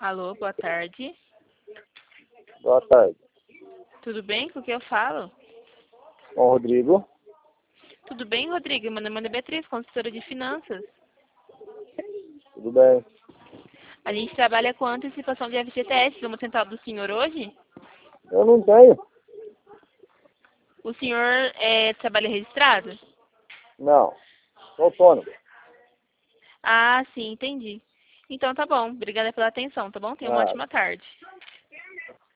Alô, boa tarde. Boa tarde. Tudo bem? Com o que eu falo? Com o Rodrigo. Tudo bem, Rodrigo? Meu nome é Beatriz, consultora de finanças. Tudo bem. A gente trabalha com antecipação de FGTS. Vamos tentar do senhor hoje? Eu não tenho. O senhor trabalha registrado? Não. Sou autônomo. Ah, sim, entendi. Então tá bom. Obrigada pela atenção, tá bom? Tenha uma Ah, ótima tarde.